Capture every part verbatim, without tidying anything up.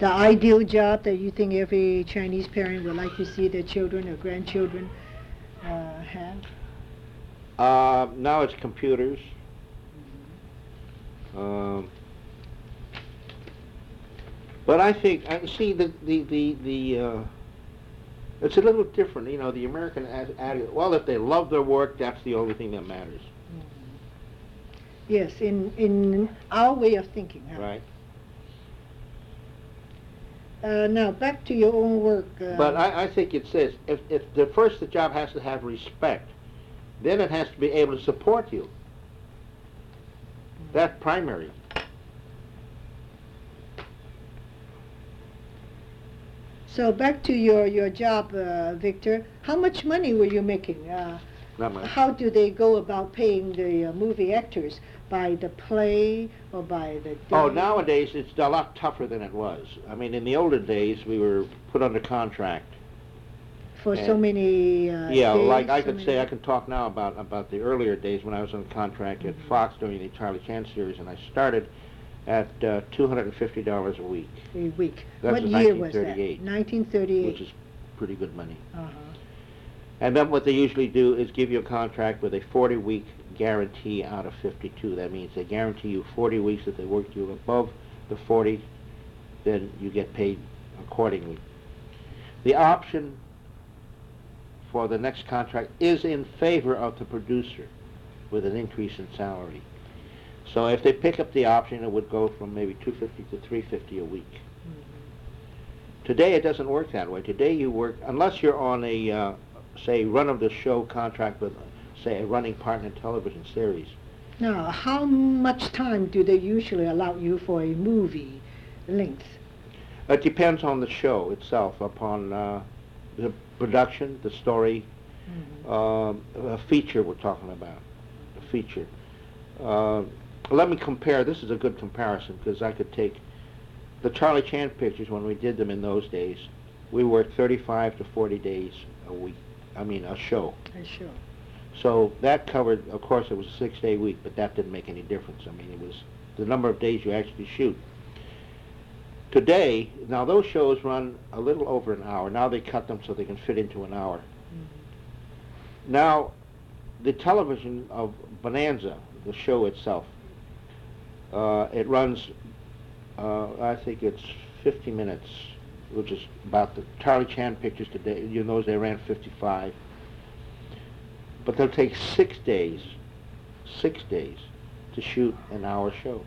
the ideal job that you think every Chinese parent would like to see their children or grandchildren uh, have? Uh, now it's computers. Um, but I think, I see the the the, the uh, it's a little different. You know, the American attitude. Well, if they love their work, that's the only thing that matters. Yes, in in our way of thinking. Huh? Right. Uh, now back to your own work. Uh, But I, I think it says if if the first the job has to have respect, then it has to be able to support you. That's primary. So back to your, your job, uh, Victor. How much money were you making? Uh, Not much. how do they go about paying the uh, movie actors? By the play or by the day? Oh, nowadays it's a lot tougher than it was. I mean, in the older days we were put under contract. For so many uh, Yeah, days, like I so could many- say, I can talk now about about the earlier days when I was on contract at Mhm. Fox during the Charlie Chan series, and I started at uh, two hundred fifty dollars a week, a week. That What was year was that? nineteen thirty-eight. nineteen thirty-eight. which is pretty good money. Uh-huh. And then what they usually do is give you a contract with a forty-week guarantee out of fifty-two. That means they guarantee you forty weeks. If they work you above the forty, then you get paid accordingly. The option for the next contract is in favor of the producer with an increase in salary. So if they pick up the option, it would go from maybe two hundred fifty to three hundred fifty a week. Mm-hmm. Today it doesn't work that way. Today you work, unless you're on a, uh, say, run-of-the-show contract with, say, a running partner television series. Now, how much time do they usually allow you for a movie length? It depends on the show itself, upon uh, the production, the story, Mm-hmm. um, a feature we're talking about, a feature. Uh, let me compare, this is a good comparison, because I could take the Charlie Chan pictures when we did them in those days. We worked thirty-five to forty days a week, I mean a show. A show. So that covered, of course it was a six-day week, but that didn't make any difference. I mean, it was the number of days you actually shoot. Today, now those shows run a little over an hour. Now they cut them so they can fit into an hour. Mm-hmm. Now, the television of Bonanza, the show itself, uh, it runs, uh, I think it's fifty minutes, which is about the Charlie Chan pictures today. You know, they ran fifty-five. But they'll take six days, six days to shoot an hour show.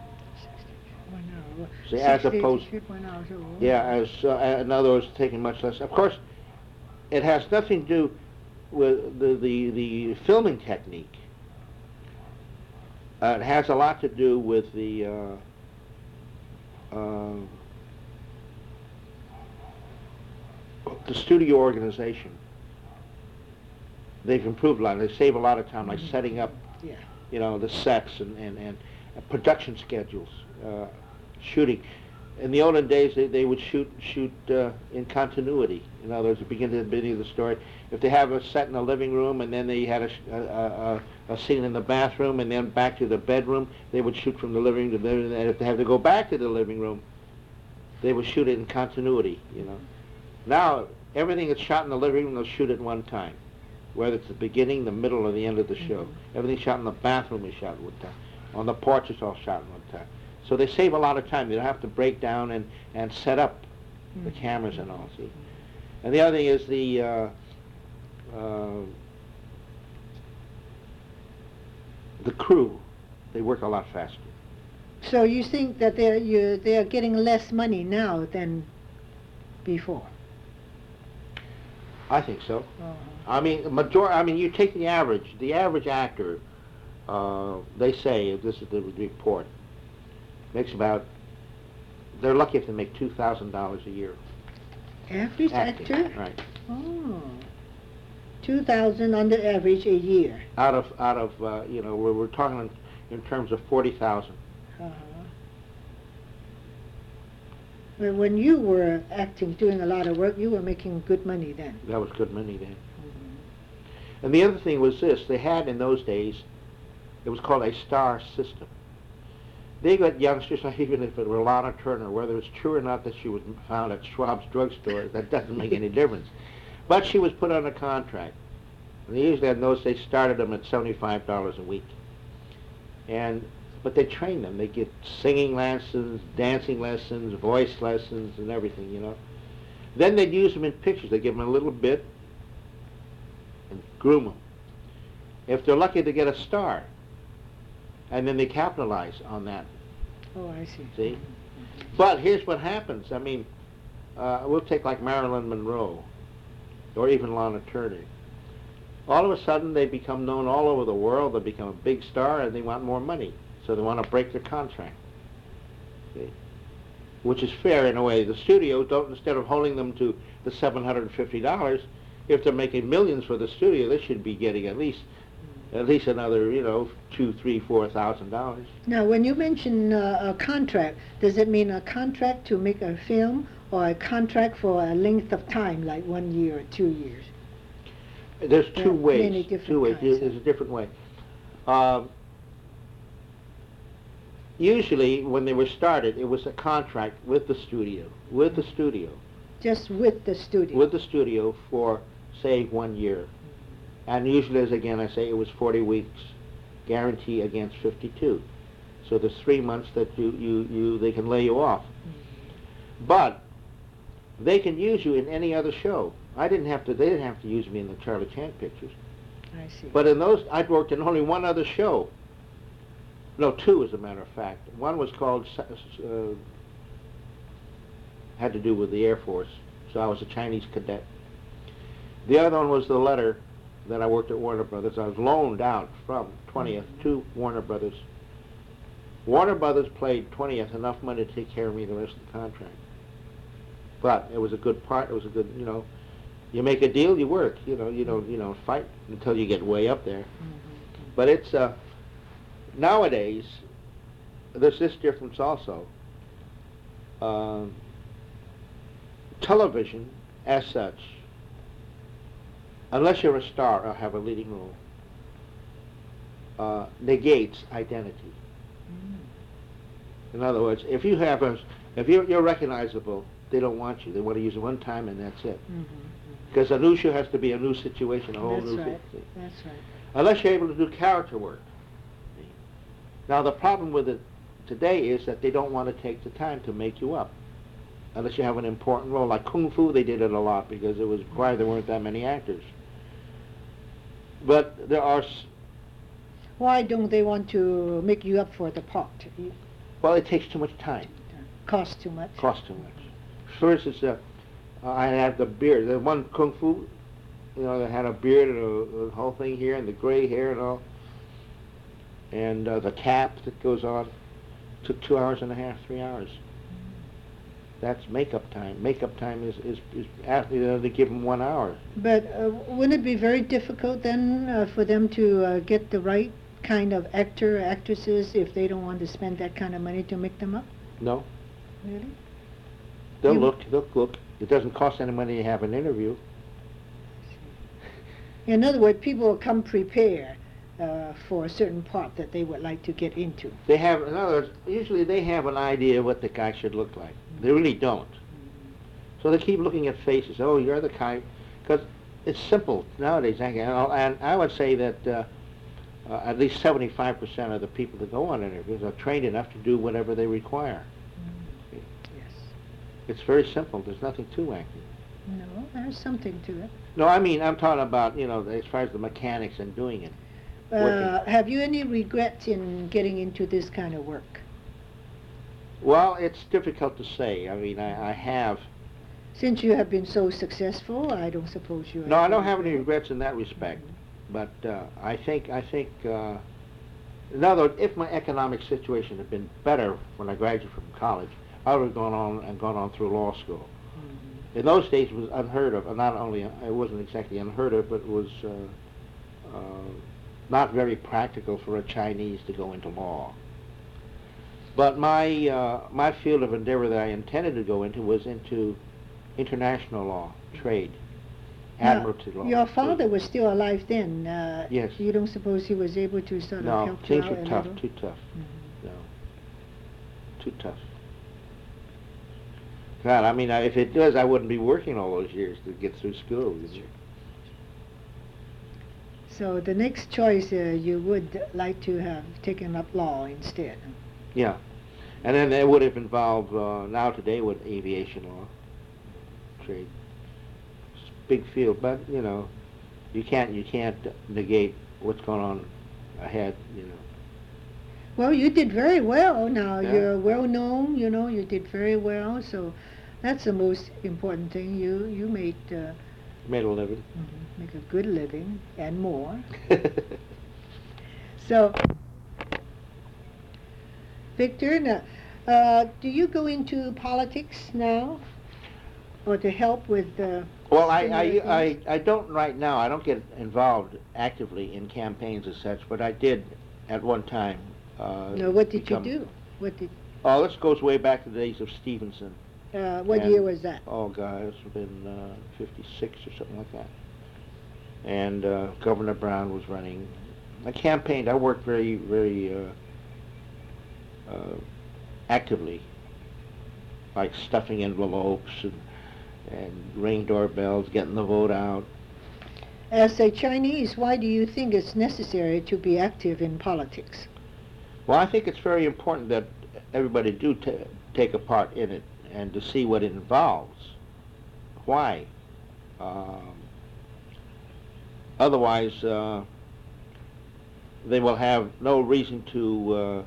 One hour. See, Six as days to opposed- shoot one hour show. Yeah, as uh, in other words, taking much less. Of course, it has nothing to do with the the, the filming technique. Uh, it has a lot to do with the uh, uh, the studio organization. They've improved a lot. They save a lot of time, like Mhm. setting up, Yeah. you know, the sets and and, and uh, production schedules, uh, shooting. In the olden days, they, they would shoot shoot uh, in continuity. In other words, the beginning and the beginning of the story. If they have a set in the living room and then they had a, sh- a, a, a scene in the bathroom and then back to the bedroom, they would shoot from the living room to the bedroom. And if they had to go back to the living room, they would shoot it in continuity. You know. Now everything that's shot in the living room, they'll shoot at one time, whether it's the beginning, the middle, or the end of the show. Mhm. Everything shot in the bathroom is shot at one time. On the porch, it's all shot at one time. So they save a lot of time. They don't have to break down and, and set up the Mhm. cameras and all, see. And the other thing is the, uh, uh, the crew. They work a lot faster. So you think that they're you they're getting less money now than before? I think so. Uh-huh. I mean, major. I mean, you take the average. The average actor, uh, they say, this is the report, makes about. They're lucky if they make two thousand dollars a year. Average Acting, actor? right? Oh. Two thousand on the average a year. Out of out of uh, you know, we're, we're talking in, in terms of forty thousand. Uh-huh. Well, when you were acting, doing a lot of work, you were making good money then. That was good money then. Mm-hmm. And the other thing was this: they had in those days, it was called a star system. they got youngsters, even if it were Lana Turner, whether it's true or not that she was found at Schwab's drugstore, that doesn't make any difference. But she was put on a contract. And they usually in those days started them at seventy-five dollars a week. And but they trained them. They get singing lessons, dancing lessons, voice lessons, and everything, you know. Then they'd use them in pictures. They'd give them a little bit and groom them. If they're lucky, they get a star. And then they capitalize on that. Oh, I see. See? But here's what happens. I mean, uh, we'll take like Marilyn Monroe or even Lana Turner. All of a sudden, they become known all over the world. They become a big star, and they want more money. So they want to break their contract. See? Which is fair in a way. The studio don't, instead of holding them to the seven hundred fifty dollars, if they're making millions for the studio, they should be getting at least at least another, you know, two, three, four thousand dollars. Now, when you mention uh, a contract, does it mean a contract to make a film, or a contract for a length of time, like one year or two years? There's There two are ways. many different Two ways. kinds, There's huh? a different way. Um, usually, when they were started, it was a contract with the studio, with the studio, Just with the studio? with the studio for, say, one year. And usually, as again I say, it was forty weeks, guarantee against fifty-two. So there's three months that you, you, you they can lay you off. But they can use you in any other show. I didn't have to. They didn't have to use me in the Charlie Chan pictures. I see. But in those, I'd worked in only one other show. No, two, as a matter of fact. One was called, uh, had to do with the Air Force, so I was a Chinese cadet. The other one was The Letter, that I worked at Warner Brothers. I was loaned out from twentieth to Warner Brothers. Warner Brothers played twentieth enough money to take care of me the rest of the contract. But it was a good part. It was a good, you know, you make a deal, you work. You know, you don't, you know, fight until you get way up there. Mm-hmm. But it's uh, nowadays. There's this difference also. Uh, television, as such, unless you're a star or have a leading role, uh, negates identity. Mm. In other words, if you have a, if you're, you're recognizable, they don't want you. They want to use it one time and that's it. Mm-hmm. Because a new show has to be a new situation, a whole That's new right. situation. That's right. Unless you're able to do character work. Now the problem with it today is that they don't want to take the time to make you up. Unless you have an important role. Like Kung Fu, they did it a lot because it was required there weren't that many actors. But there are, s- Why don't they want to make you up for the part? It well, it takes too much time. costs too much? Costs too much. For instance, uh, I had the beard. The one Kung Fu, you know, that had a beard and a, a whole thing here and the gray hair and all. And uh, the cap that goes on took two hours and a half, three hours. That's makeup time. Makeup time is, is, is after, you know, they give them one hour. But uh, wouldn't it be very difficult then uh, for them to uh, get the right kind of actor or actresses if they don't want to spend that kind of money to make them up? No, Really? they'll You- look, they'll look. It doesn't cost any money to have an interview. In other words, people will come prepared uh, for a certain part that they would like to get into. They have, in other words, usually they have an idea what the guy should look like. They really don't. So they keep looking at faces. Oh, you're the kind, because it's simple nowadays. And and I would say that uh, uh, at least seventy-five percent of the people that go on interviews are trained enough to do whatever they require. Yes. It's very simple. There's nothing to acting. No, there's something to it. No, I mean, I'm talking about, you know, as far as the mechanics and doing it. Uh, have you any regrets in getting into this kind of work? Well, it's difficult to say. I mean, I, I have. Since you have been so successful, I don't suppose you No, I don't have any regrets in that respect. But uh, I think, I think, uh, in other words, if my economic situation had been better when I graduated from college, I would have gone on and gone on through law school. Mm-hmm. In those days, it was unheard of. And not only, it wasn't exactly unheard of, but it was uh, uh, not very practical for a Chinese to go into law. But my uh, my field of endeavor that I intended to go into was into international law, trade, Now, admiralty law. Your father was still alive then. Uh, Yes. You don't suppose he was able to sort of No, help you things out were a tough, little? too tough. Mhm. No. too tough. God, I mean, I, if it does, I wouldn't be working all those years to get through school. You know? So the next choice, uh, you would like to have taken up law instead. Yeah, and then it would have involved uh, now today with aviation law, trade. It's a big field, but you know, you can't you can't negate what's going on ahead. You know. Well, you did very well. Now Yeah. you're well known. You know, you did very well. So that's the most important thing. You you made uh, Made a living. mhm, make a good living and more. So, Victor, now, uh, do you go into politics now, or to help with the? Well, I, similar I, things? I, I don't right now. I don't get involved actively in campaigns as such, but I did at one time. Uh, No, what did become- you do? What did? Oh, this goes way back to the days of Stevenson. Uh, what And- year was that? Oh, God, it's been uh, fifty-six or something like that. And uh, Governor Brown was running. I campaigned. I worked very, very uh, uh, actively, like stuffing envelopes and, and ring doorbells, getting the vote out. As a Chinese, why do you think it's necessary to be active in politics? Well, I think it's very important that everybody do ta take a part in it and to see what it involves. Why? Um, otherwise, uh, they will have no reason to uh,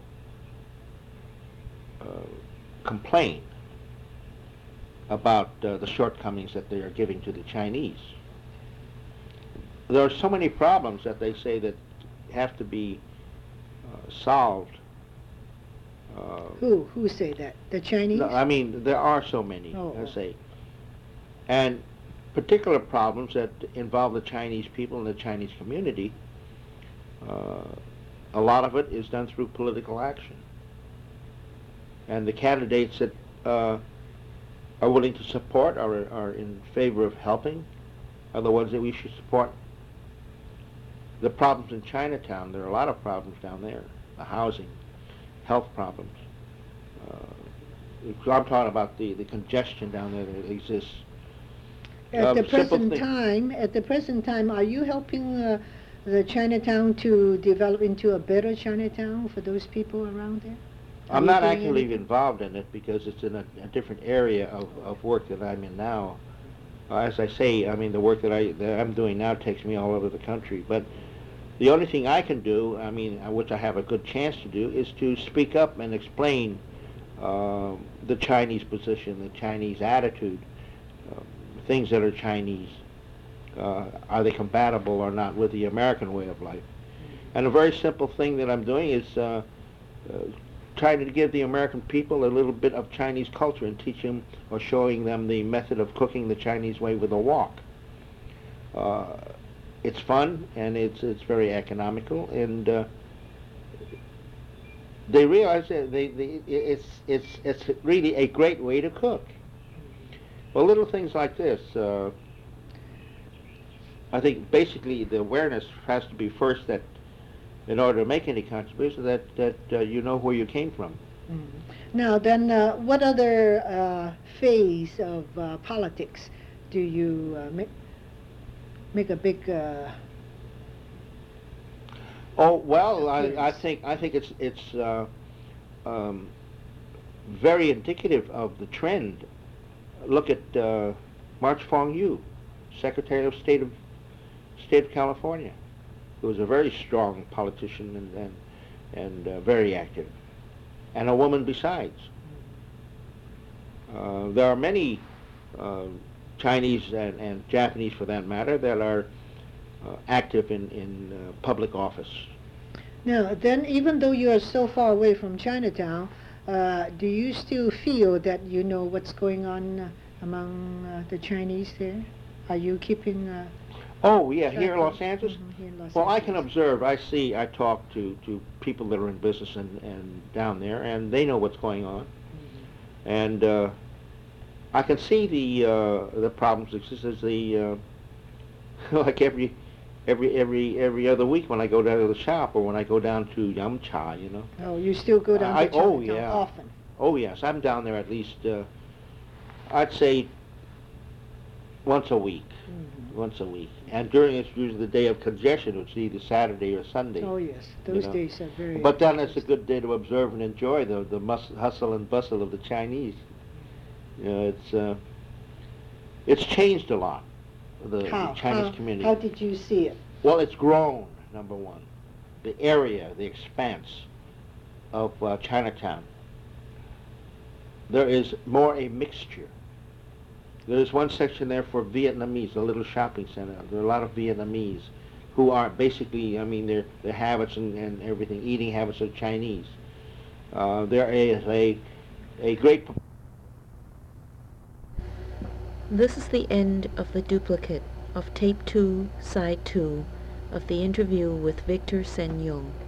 uh, complain about uh, the shortcomings that they are giving to the Chinese. There are so many problems that they say that have to be uh, solved. Uh, Who who say that? The Chinese? no, I mean, there are so many, Oh, I oh. say. And particular problems that involve the Chinese people and the Chinese community, uh, a lot of it is done through political action. And the candidates that uh, are willing to support or are in favor of helping are the ones that we should support. The problems in Chinatown, there are a lot of problems down there. The housing, health problems. Uh, I'm talking about the, the congestion down there that exists. At Um, the simple present thing- time, at the present time, are you helping uh, the Chinatown to develop into a better Chinatown for those people around there? Are I'm you not doing actively anything? involved in it because it's in a, a different area of, of work that I'm in now. Uh, as I say, I mean, the work that, I, that I'm doing now takes me all over the country. But the only thing I can do, I mean, uh, which I have a good chance to do, is to speak up and explain uh, the Chinese position, the Chinese attitude, uh, things that are Chinese. Uh, are they compatible or not with the American way of life? And a very simple thing that I'm doing is uh, uh, trying to give the American people a little bit of Chinese culture and teach them or showing them the method of cooking the Chinese way with a wok. Uh, it's fun and it's it's very economical, and uh, they realize that they, they it's it's it's really a great way to cook. Well, little things like this. Uh, I think basically the awareness has to be first that, in order to make any contribution, that that uh, you know where you came from. Mm. Now then, uh, what other uh, phase of uh, politics do you uh, make, make a big... Uh, Oh well, I, I Yes. think I think it's it's uh, um, very indicative of the trend. Look at uh, March Fong Yu, Secretary of State of State of California, who was a very strong politician and and, and uh, very active, and a woman besides. Uh, there are many uh, Chinese and, and Japanese, for that matter, that are uh, active in, in uh, public office. now, then, even though you are so far away from Chinatown, uh, do you still feel that you know what's going on uh, among uh, the Chinese there? Are you keeping... Uh, Oh, yeah, track here in of- Los Angeles? Mhm, here in Los Well, I can Angeles. observe, I see, I talk to, to people that are in business and, and down there, and they know what's going on. And uh, I can see the uh, the problems exist as the, uh, like every, every, every, every other week when I go down to the shop or when I go down to Yum Cha, you know. Oh, you still go down I- to oh, Chinatown yeah. often? Oh yes, I'm down there at least, uh, I'd say once a week. Mhm. Once a week. And during it's usually the day of congestion, which is either Saturday or Sunday. Oh yes, you those know. days are very. But then it's a interesting. good day to observe and enjoy the the mus- hustle and bustle of the Chinese. You know, it's uh, it's changed a lot. The, How? the Chinese how, community. How did you see it? Well, it's grown. Number one, the area, the expanse of uh, Chinatown. There is more a mixture. There's one section there for Vietnamese, a little shopping center. There are a lot of Vietnamese who are basically, I mean, their their habits and, and everything, eating habits are Chinese. Uh, there is a a great. This is the end of the duplicate of Tape two, Side two of the interview with Victor Sen Yung.